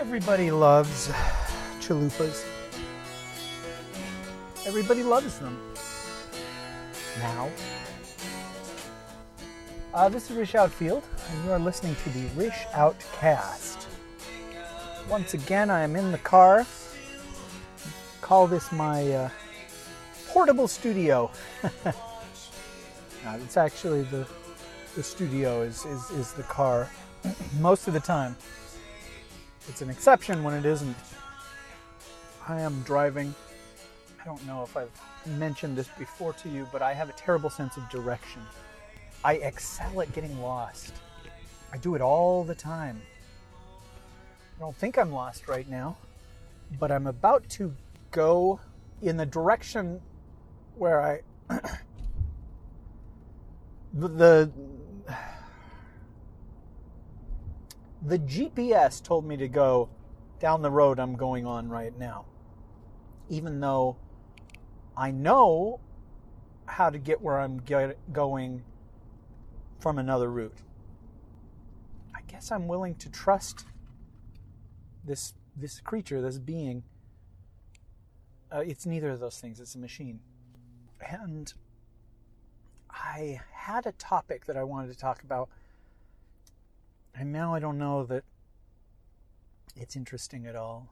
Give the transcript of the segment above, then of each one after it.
Everybody loves chalupas. Everybody loves them. Now. This is Rish Outfield, and you are listening to the Rish Outcast. Once again, I am in the car. Call this my portable studio. It's actually the studio is the car most of the time. It's an exception when it isn't. I am driving. I don't know if I've mentioned this before to you, but I have a terrible sense of direction. I excel at getting lost. I do it all the time. I don't think I'm lost right now, but I'm about to go in the direction where I... The GPS told me to go down the road I'm going on right now, even though I know how to get where I'm going from another route. I guess I'm willing to trust this creature, this being. It's neither of those things. It's a machine. And I had a topic that I wanted to talk about, and now I don't know that it's interesting at all.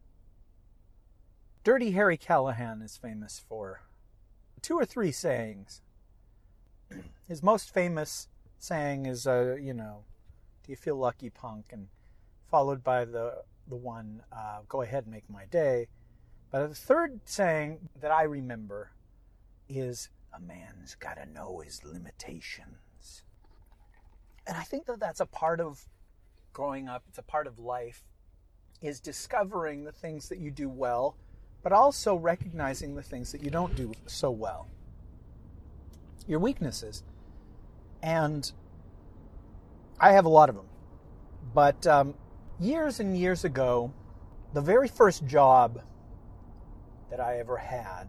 Dirty Harry Callahan is famous for 2 or 3 sayings. His most famous saying is, do you feel lucky, punk? And followed by the one, go ahead and make my day. But the third saying that I remember is, a man's got to know his limitations. And I think that that's a part of growing up. It's a part of life, is discovering the things that you do well, but also recognizing the things that you don't do so well. Your weaknesses. And I have a lot of them. But years and years ago, the very first job that I ever had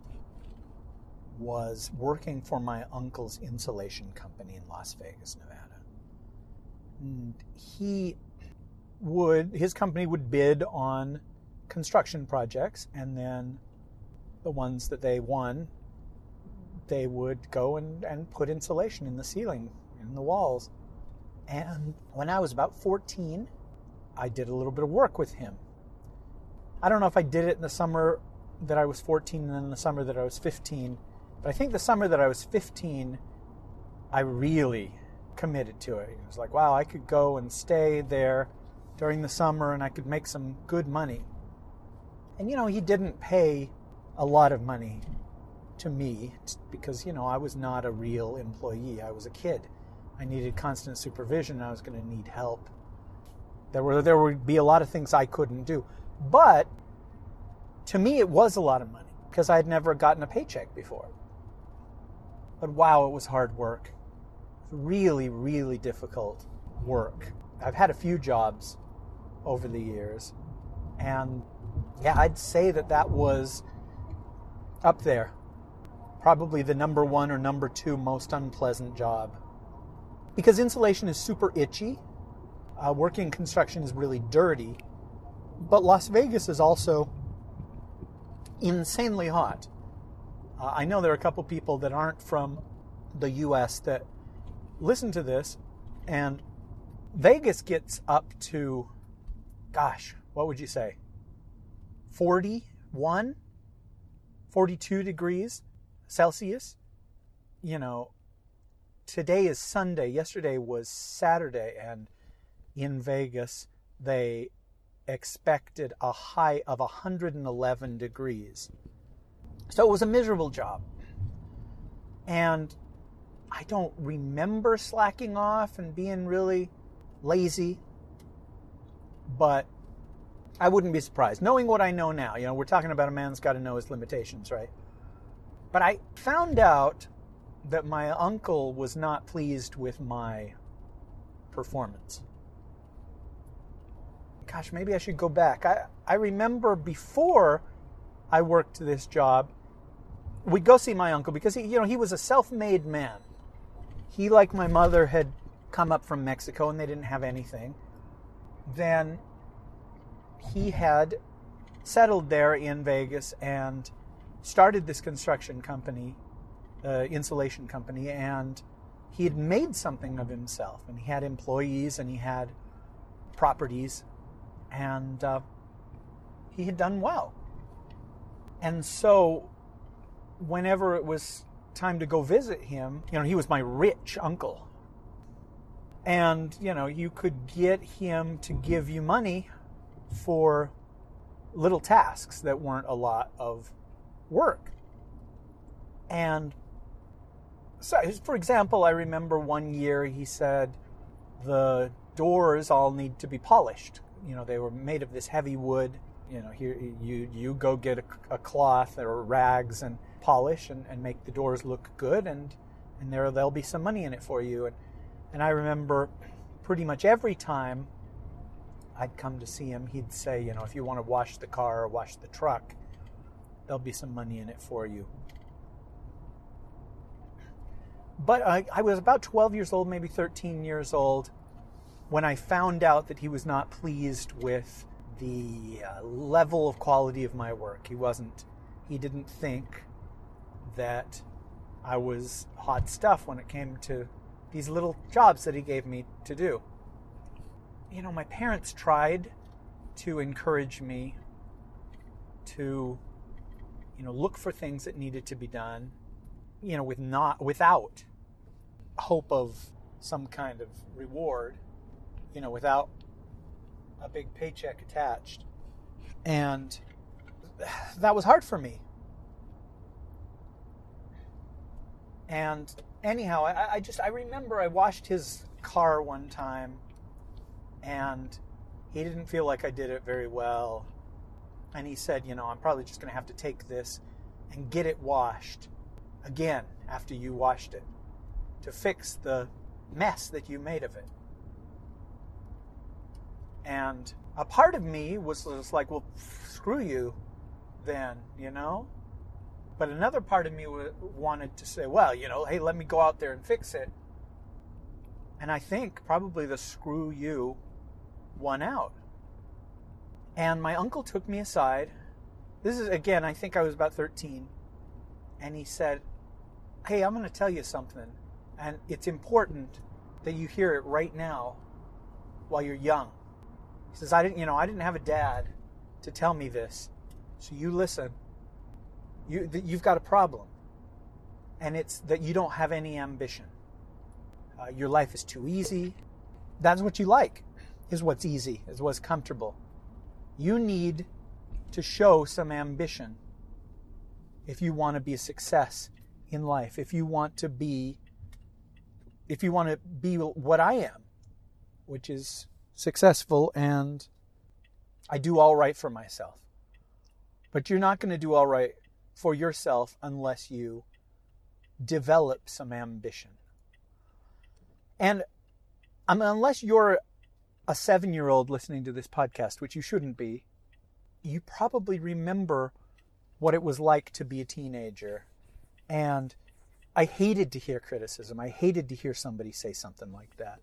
was working for my uncle's insulation company in Las Vegas, Nevada. And his company would bid on construction projects, and then the ones that they won, they would go and put insulation in the ceiling, in the walls. And when I was about 14, I did a little bit of work with him. I don't know if I did it in the summer that I was 14 and then the summer that I was 15, but I think the summer that I was 15, I really committed to it. It was like, wow, I could go and stay there during the summer and I could make some good money. And, he didn't pay a lot of money to me because, I was not a real employee. I was a kid. I needed constant supervision. I was going to need help. There would be a lot of things I couldn't do. But to me, it was a lot of money because I had never gotten a paycheck before. But wow, it was hard work. Really, really difficult work. I've had a few jobs over the years. And yeah, I'd say that was up there. Probably the number 1 or number 2 most unpleasant job. Because insulation is super itchy. Working in construction is really dirty. But Las Vegas is also insanely hot. I know there are a couple people that aren't from the U.S. that listen to this, and Vegas gets up to, what would you say? 41? 42 degrees Celsius? Today is Sunday. Yesterday was Saturday, and in Vegas, they expected a high of 111 degrees. So it was a miserable job. And I don't remember slacking off and being really lazy, but I wouldn't be surprised. Knowing what I know now, we're talking about a man's got to know his limitations, right? But I found out that my uncle was not pleased with my performance. Gosh, maybe I should go back. I remember before I worked this job, we'd go see my uncle because he was a self-made man. He, like my mother, had come up from Mexico and they didn't have anything. Then he had settled there in Vegas and started this construction company, insulation company, and he had made something of himself, and he had employees and he had properties, and he had done well. And so whenever it was time to go visit him, he was my rich uncle. And, you could get him to give you money for little tasks that weren't a lot of work. And so, for example, I remember one year he said the doors all need to be polished. They were made of this heavy wood. Here you go get a cloth or rags and polish and make the doors look good, and there'll be some money in it for you. And I remember pretty much every time I'd come to see him, he'd say, if you want to wash the car or wash the truck, there'll be some money in it for you. But I was about 12 years old, maybe 13 years old, when I found out that he was not pleased with the level of quality of my work. He didn't think that I was hot stuff when it came to these little jobs that he gave me to do. My parents tried to encourage me to, look for things that needed to be done, without hope of some kind of reward, without a big paycheck attached. And that was hard for me. And anyhow, I remember I washed his car one time, and he didn't feel like I did it very well. And he said, I'm probably just going to have to take this and get it washed again after you washed it to fix the mess that you made of it. And a part of me was like, well, screw you then, But another part of me wanted to say, well, hey, let me go out there and fix it. And I think probably the screw you won out. And my uncle took me aside. This is, again, I think I was about 13. And he said, hey, I'm going to tell you something. And it's important that you hear it right now while you're young. He says, I didn't have a dad to tell me this. So you listen. You've got a problem. And it's that you don't have any ambition. Your life is too easy. That's what you like, is what's easy, is what's comfortable. You need to show some ambition if you want to be a success in life, if you want to be what I am, which is successful, and I do all right for myself. But you're not going to do all right for yourself unless you develop some ambition. And unless you're a 7-year-old listening to this podcast, which you shouldn't be, you probably remember what it was like to be a teenager. And I hated to hear criticism. I hated to hear somebody say something like that.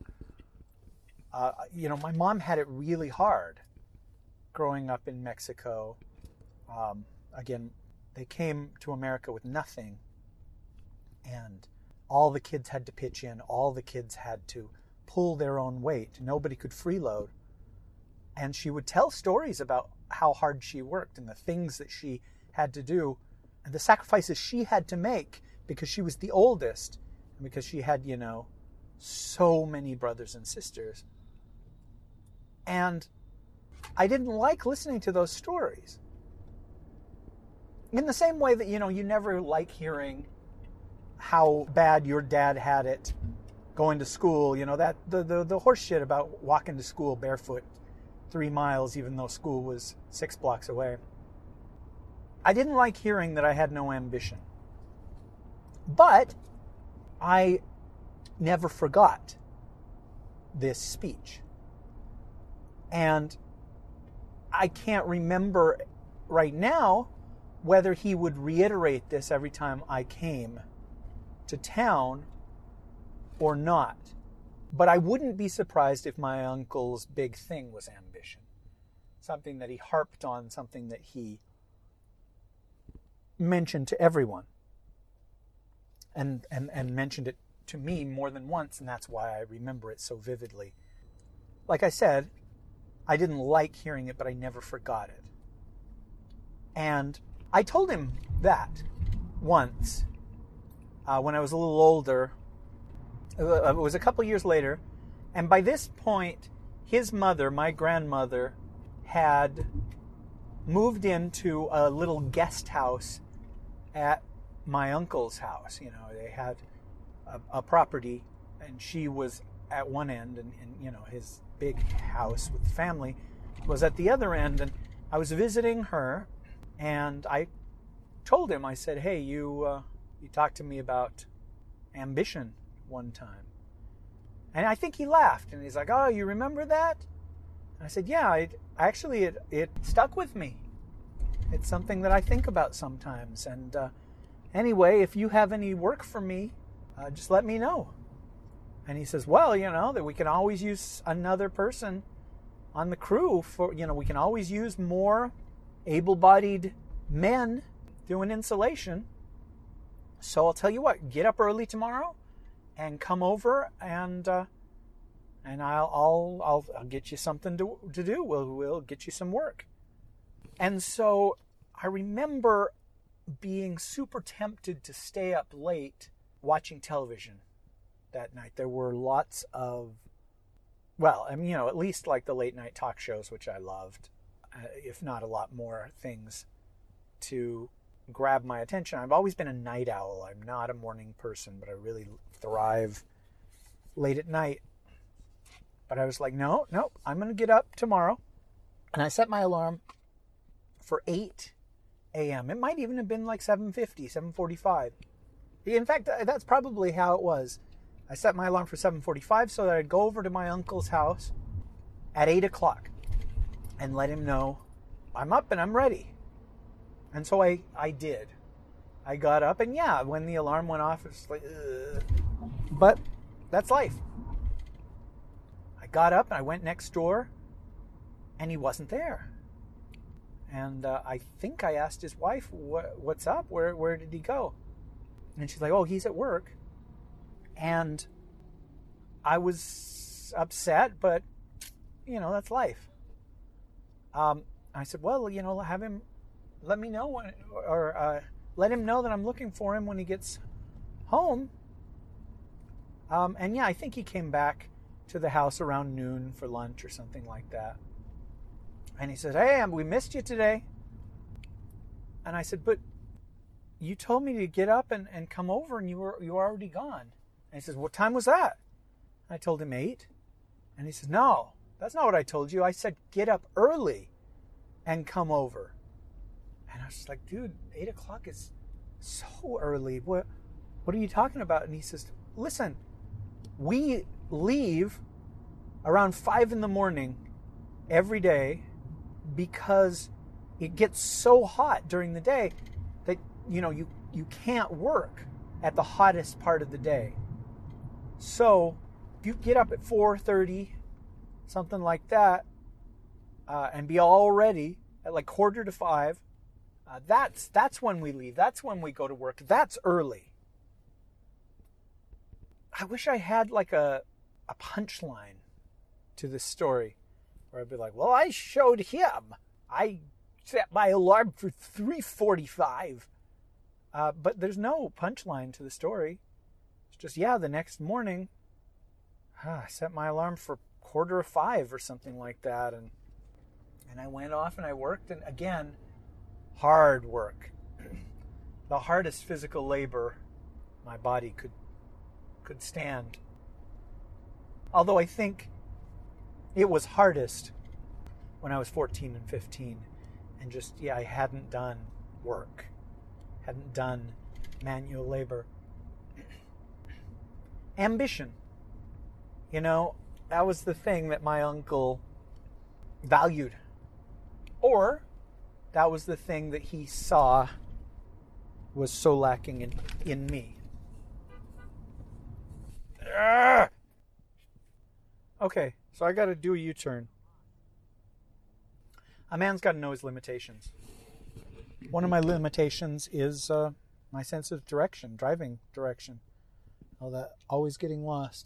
My mom had it really hard growing up in Mexico. Again, they came to America with nothing, and all the kids had to pitch in. All the kids had to pull their own weight. Nobody could freeload. And she would tell stories about how hard she worked and the things that she had to do and the sacrifices she had to make because she was the oldest and because she had, so many brothers and sisters. And I didn't like listening to those stories. In the same way that, you never like hearing how bad your dad had it going to school, that the horse shit about walking to school barefoot 3 miles, even though school was 6 blocks away. I didn't like hearing that I had no ambition. But I never forgot this speech. And I can't remember right now whether he would reiterate this every time I came to town or not. But I wouldn't be surprised if my uncle's big thing was ambition. something that he harped on, something that he mentioned to everyone, and mentioned it to me more than once, and that's why I remember it so vividly. Like I said, I didn't like hearing it, but I never forgot it. And I told him that once when I was a little older. It was a couple years later, and by this point, his mother, my grandmother, had moved into a little guest house at my uncle's house. You know, they had a property, and she was at one end, and you know, his big house with family was at the other end. And I was visiting her, and I told him, I said, "Hey, you talked to me about ambition one time." And I think he laughed, and he's like, "Oh, you remember that?" And I said, "Yeah, it stuck with me. It's something that I think about sometimes. And anyway, if you have any work for me, just let me know." And he says, "Well, you know, that we can always use another person on the crew for, you know, we can always use more able-bodied men doing insulation. So I'll tell you what, get up early tomorrow and come over, and I'll get you something to do. We'll get you some work." And so I remember being super tempted to stay up late watching television that night. There were lots of, well, I mean, you know, at least like the late night talk shows, which I loved, if not a lot more things to grab my attention. I've always been a night owl. I'm not a morning person, but I really thrive late at night. But I was like, no, I'm going to get up tomorrow. And I set my alarm for 8 a.m. It might even have been like 7:50, 7:45. In fact, that's probably how it was. I set my alarm for 7:45 so that I'd go over to my uncle's house at 8 o'clock and let him know I'm up and I'm ready. And so I did. I got up, and yeah, when the alarm went off, it's like, ugh. But that's life. I got up and I went next door, and he wasn't there. And I think I asked his wife, "What's up? Where did he go?" And she's like, "Oh, he's at work." And I was upset, but you know, that's life. I said, "Well, you know, have him let me know when, or let him know that I'm looking for him when he gets home." And yeah, I think he came back to the house around noon for lunch or something like that. And he said, "Hey, we missed you today." And I said, "But you told me to get up and come over, and you were already gone." And he says, "What time was that?" And I told him 8. And he says, "No, that's not what I told you. I said get up early and come over." And I was just like, "Dude, 8 o'clock is so early. What are you talking about?" And he says, "Listen, we leave around 5 in the morning every day because it gets so hot during the day that, you know, you can't work at the hottest part of the day. So you get up at 4:30, something like that, and be all ready at like 4:45. That's when we leave. That's when we go to work. That's early." I wish I had like a punchline to this story where I'd be like, "Well, I showed him. I set my alarm for 3:45. But there's no punchline to the story. It's just, yeah, the next morning, I set my alarm for 4:45 or something like that. And I went off and I worked. And again, hard work. The hardest physical labor my body could stand. Although I think it was hardest when I was 14 and 15. And just, yeah, I hadn't done work. Hadn't done manual labor. Ambition. You know, that was the thing that my uncle valued. Or that was the thing that he saw was so lacking in me. Okay, so I got to do a U-turn. A man's got to know his limitations. One of my limitations is my sense of direction, driving direction. Oh, that always getting lost.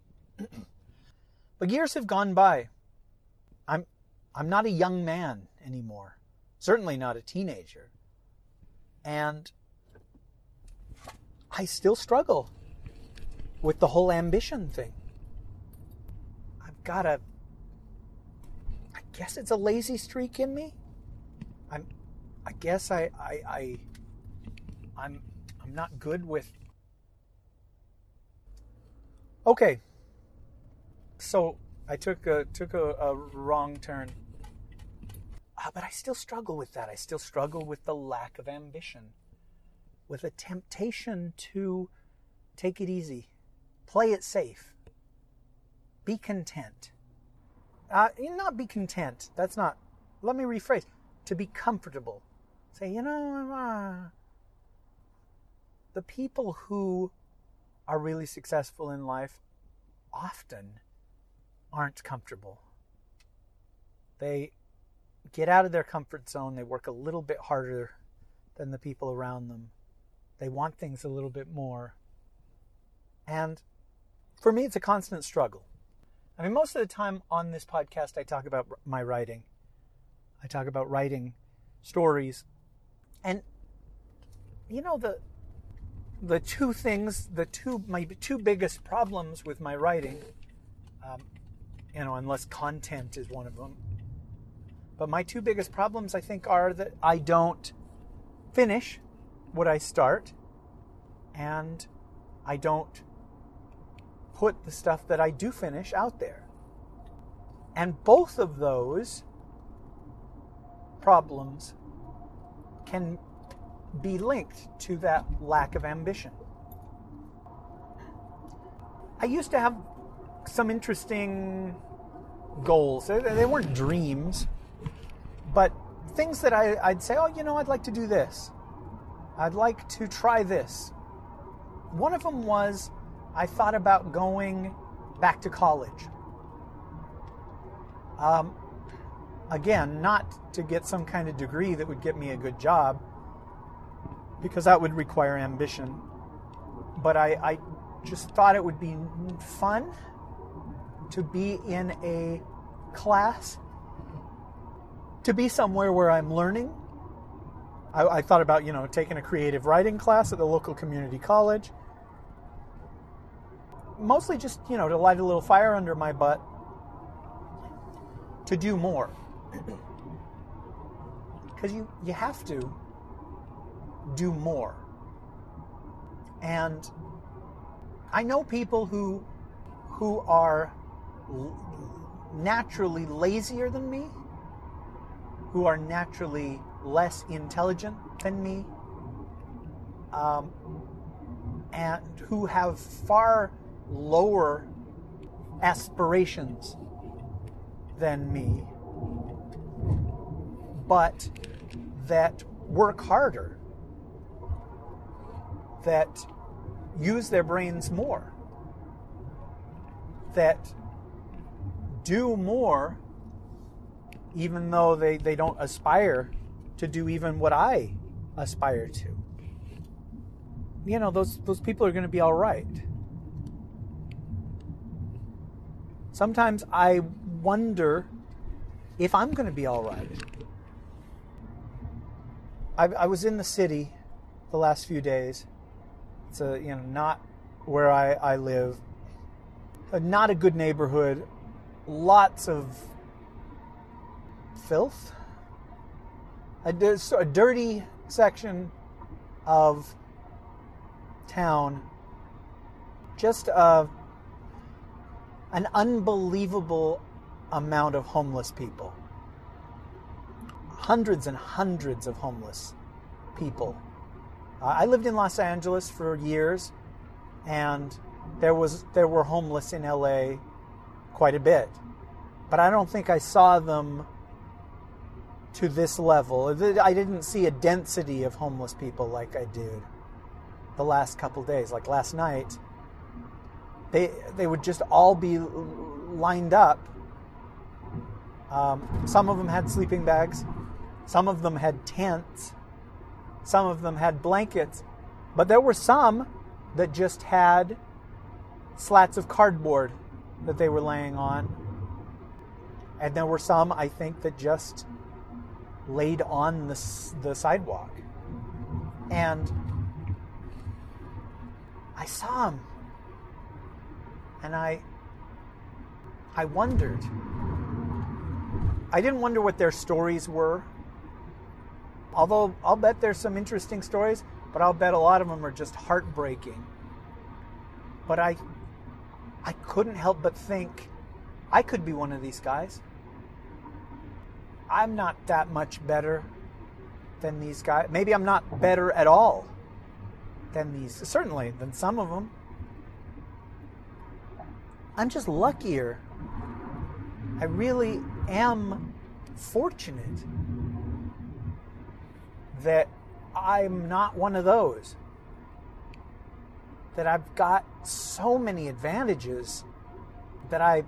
But years have gone by. I'm not a young man anymore. Certainly not a teenager. And I still struggle with the whole ambition thing. I guess it's a lazy streak in me. I'm not good with. Okay. So I took a wrong turn. But I still struggle with that. I still struggle with the lack of ambition, with a temptation to take it easy, play it safe, be content. Not be content. That's not. Let me rephrase. To be comfortable. Say, the people who are really successful in life often aren't comfortable. They get out of their comfort zone. They work a little bit harder than the people around them. They want things a little bit more. And for me, it's a constant struggle. I mean, most of the time on this podcast, I talk about my writing. I talk about writing stories. And, the two things, my two biggest problems with my writing, unless content is one of them, but my two biggest problems, I think, are that I don't finish what I start, and I don't put the stuff that I do finish out there. And both of those problems can be linked to that lack of ambition. I used to have some interesting goals. They weren't dreams, but things that I'd say, I'd like to do this. I'd like to try this. One of them was I thought about going back to college. Again, not to get some kind of degree that would get me a good job, because that would require ambition. But I just thought it would be fun to be in a class, to be somewhere where I'm learning. I thought about, taking a creative writing class at the local community college. Mostly just, to light a little fire under my butt, to do more. Because you have to do more. And I know people who are naturally lazier than me, who are naturally less intelligent than me, and who have far lower aspirations than me, but that work harder, that use their brains more, that do more even though they don't aspire to do even what I aspire to. Those people are going to be all right. Sometimes I wonder if I'm going to be all right. I was in the city the last few days. It's not where I live. Not a good neighborhood. Lots of filth. A dirty section of town. Just an unbelievable amount of homeless people. Hundreds and hundreds of homeless people. I lived in Los Angeles for years, and there were homeless in LA quite a bit. But I don't think I saw them to this level. I didn't see a density of homeless people like I did the last couple days. Like last night, they would just all be lined up Some of them had sleeping bags. Some of them had tents. Some of them had blankets. But there were some that just had slats of cardboard that they were laying on. And there were some, I think, that just laid on the sidewalk. And I saw them. And I wondered. I didn't wonder what their stories were. Although I'll bet there's some interesting stories, but I'll bet a lot of them are just heartbreaking. But I couldn't help but think, I could be one of these guys. I'm not that much better than these guys. Maybe I'm not better at all than these, certainly than some of them. I'm just luckier. I really am fortunate that I'm not one of those. That I've got so many advantages, that I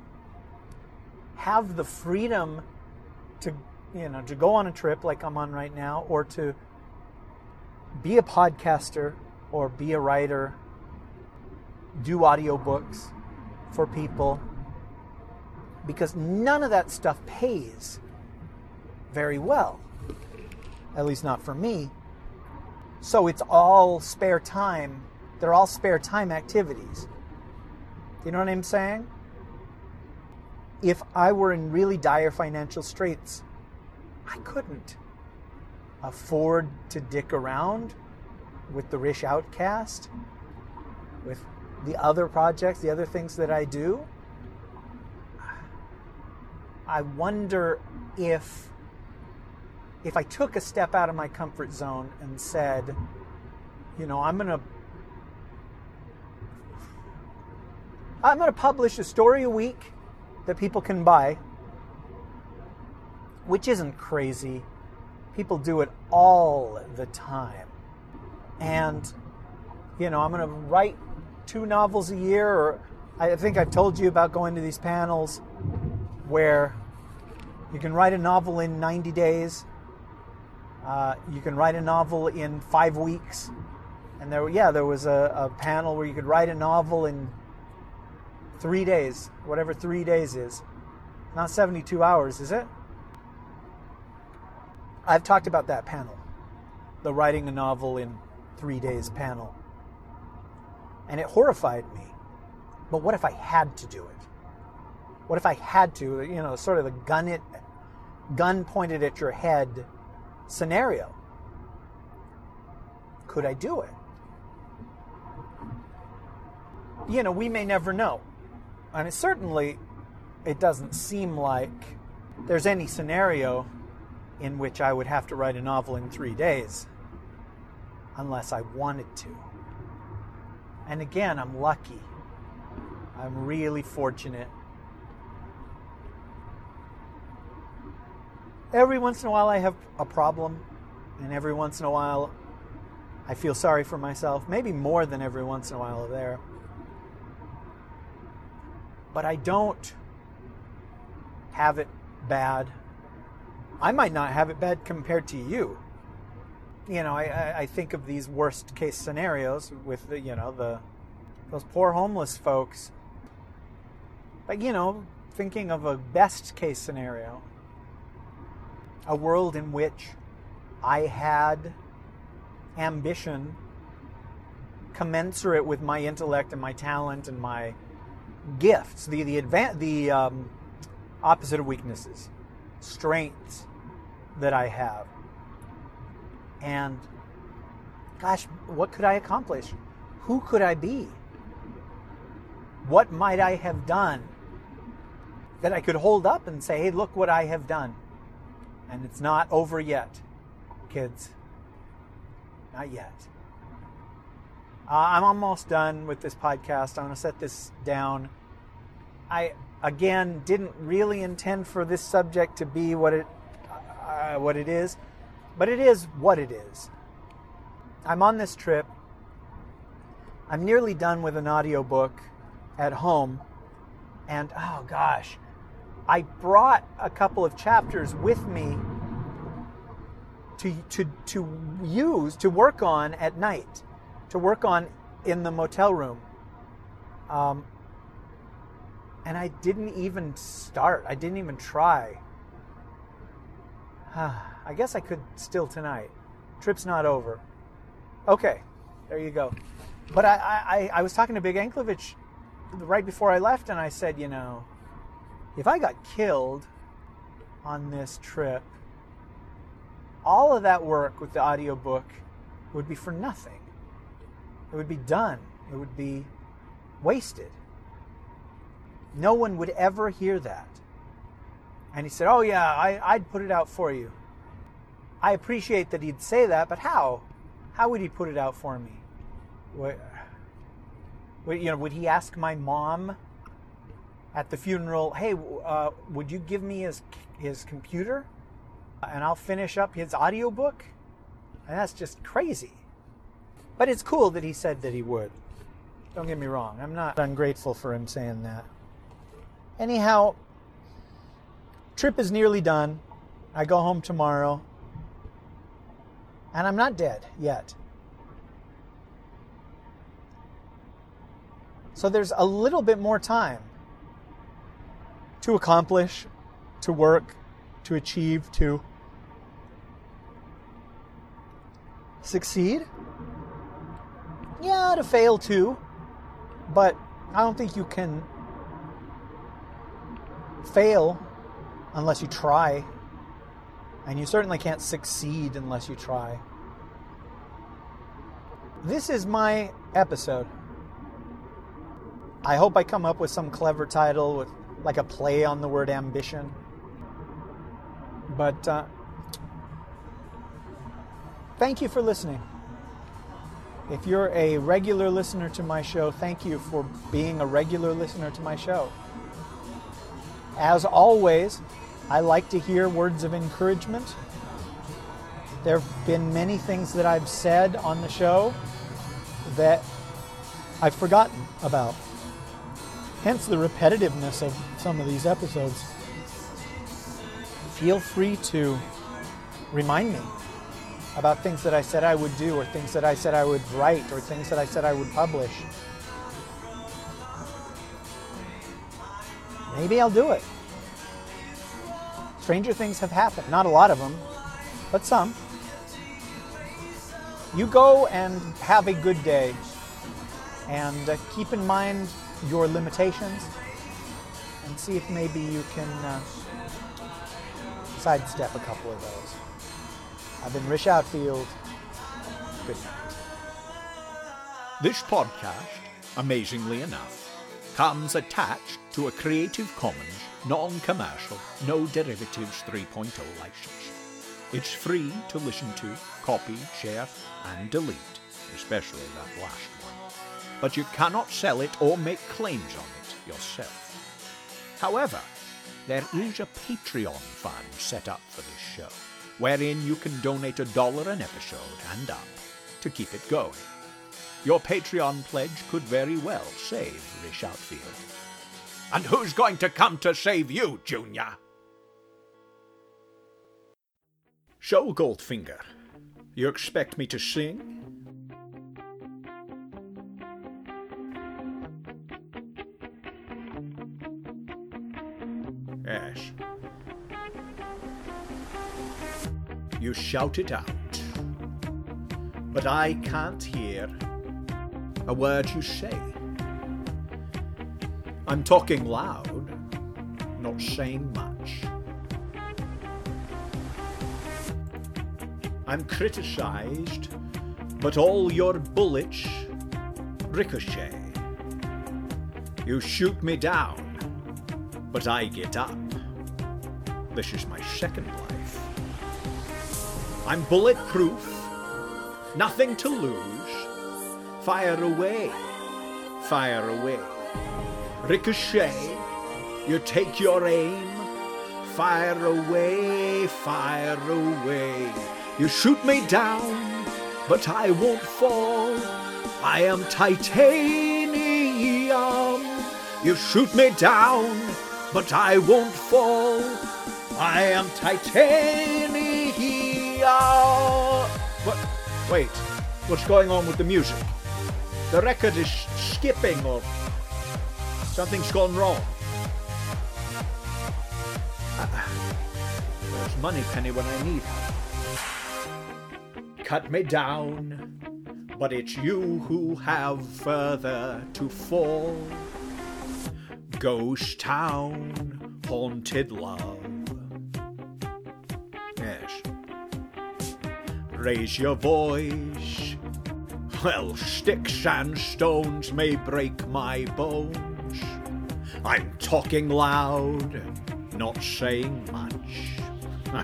have the freedom to go on a trip like I'm on right now, or to be a podcaster, or be a writer, do audiobooks for people, because none of that stuff pays very well, at least not for me. So it's all spare time. They're all spare time activities. You know what I'm saying? If I were in really dire financial straits, I couldn't afford to dick around with the Rish Outcast, with the other projects, the other things that I do. I wonder if I took a step out of my comfort zone and said, I'm going to publish a story a week that people can buy, which isn't crazy. People do it all the time. And, I'm going to write 2 novels a year, or I think I've told you about going to these panels where you can write a novel in 90 days. You can write a novel in 5 weeks. And there was a panel where you could write a novel in 3 days, whatever 3 days is. Not 72 hours, is it? I've talked about that panel, the writing a novel in 3 days panel. And it horrified me. But what if I had to do it? What if I had to, sort of the gun pointed at your head scenario? Could I do it? We may never know. And it doesn't seem like there's any scenario in which I would have to write a novel in 3 days unless I wanted to. And again, I'm lucky. I'm really fortunate. Every once in a while I have a problem, and every once in a while I feel sorry for myself, maybe more than every once in a while there. But I don't have it bad. I might not have it bad compared to you. I think of these worst case scenarios with those poor homeless folks. But thinking of a best case scenario, a world in which I had ambition commensurate with my intellect and my talent and my gifts, the opposite of weaknesses, strengths that I have. And gosh, what could I accomplish? Who could I be? What might I have done that I could hold up and say, hey, look what I have done? And it's not over yet, kids. Not yet. I'm almost done with this podcast. I'm going to set this down. I, again, didn't really intend for this subject to be what it is, but it is what it is. I'm on this trip. I'm nearly done with an audiobook at home. And, oh gosh, I brought a couple of chapters with me to work on at night, to work on in the motel room. And I didn't even start. I didn't even try. I guess I could still tonight. Trip's not over. Okay, there you go. But I was talking to Big Anklevich right before I left, and I said, if I got killed on this trip, all of that work with the audiobook would be for nothing. It would be done. It would be wasted. No one would ever hear that. And he said, oh yeah, I'd put it out for you. I appreciate that he'd say that, but how? How would he put it out for me? Would he ask my mom at the funeral, hey, would you give me his computer and I'll finish up his audiobook? And that's just crazy. But it's cool that he said that he would. Don't get me wrong. I'm not ungrateful for him saying that. Anyhow, trip is nearly done. I go home tomorrow. And I'm not dead yet. So there's a little bit more time to accomplish, to work, to achieve, to succeed. Yeah, to fail too. But I don't think you can fail unless you try. And you certainly can't succeed unless you try. This is my episode. I hope I come up with some clever title with like a play on the word ambition. But thank you for listening. If you're a regular listener to my show, thank you for being a regular listener to my show. As always, I like to hear words of encouragement. There have been many things that I've said on the show that I've forgotten about. Hence the repetitiveness of some of these episodes. Feel free to remind me about things that I said I would do, or things that I said I would write, or things that I said I would publish. Maybe I'll do it. Stranger things have happened. Not a lot of them, but some. You go and have a good day. And keep in mind your limitations. And see if maybe you can sidestep a couple of those. I've been Rish Outfield. Good night. This podcast, amazingly enough, comes attached to a Creative Commons non-commercial, no derivatives 3.0 license. It's free to listen to, copy, share, and delete, especially that last one. But you cannot sell it or make claims on it yourself. However, there is a Patreon fund set up for this show, wherein you can donate $1 an episode and up to keep it going. Your Patreon pledge could very well save Rish Outfield. And who's going to come to save you, Junior? So, Goldfinger, you expect me to sing? Yes. You shout it out, but I can't hear a word you say. I'm talking loud, not saying much. I'm criticized, but all your bullets ricochet. You shoot me down, but I get up. This is my second life. I'm bulletproof, nothing to lose. Fire away, fire away. Ricochet, you take your aim. Fire away, fire away. You shoot me down, but I won't fall. I am titanium. You shoot me down, but I won't fall. I am titanium. What? Wait, what's going on with the music? The record is skipping, or something's gone wrong. There's Moneypenny when I need her. Cut me down, but it's you who have further to fall. Ghost town, haunted love. Yes. Raise your voice. Well, sticks and stones may break my bones. I'm talking loud, not saying much.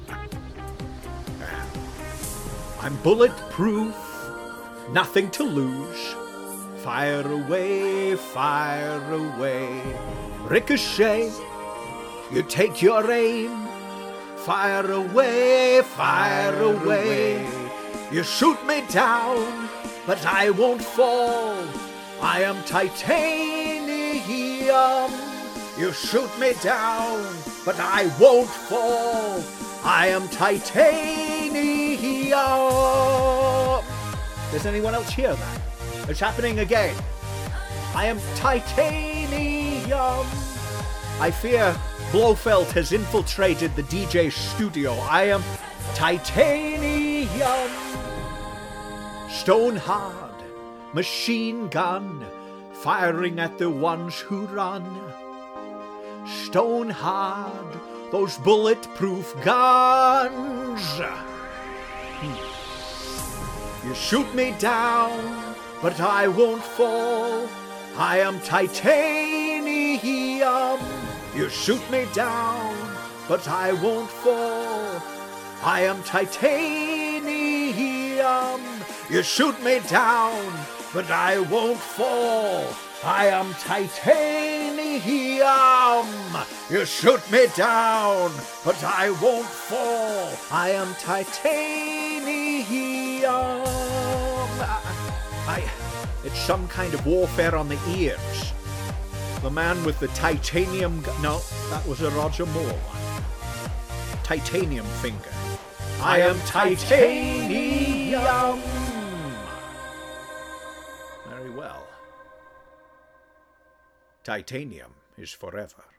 I'm bulletproof, nothing to lose. Fire away, fire away. Ricochet, you take your aim. Fire away, fire away. You shoot me down, but I won't fall. I am titanium. You shoot me down, but I won't fall. I am titanium. Does anyone else hear that? It's happening again. I am titanium. I fear Blofeld has infiltrated the DJ's studio. I am titanium. Stone hard, machine gun, firing at the ones who run. Stone hard, those bulletproof guns. You shoot me down, but I won't fall. I am titanium. You shoot me down, but I won't fall. I am titanium. You shoot me down, but I won't fall. I am titanium. You shoot me down, but I won't fall. I am titanium. It's some kind of warfare on the ears. The man with the titanium... No, that was a Roger Moore one. Titanium finger. I am titanium. Very well. Titanium is forever.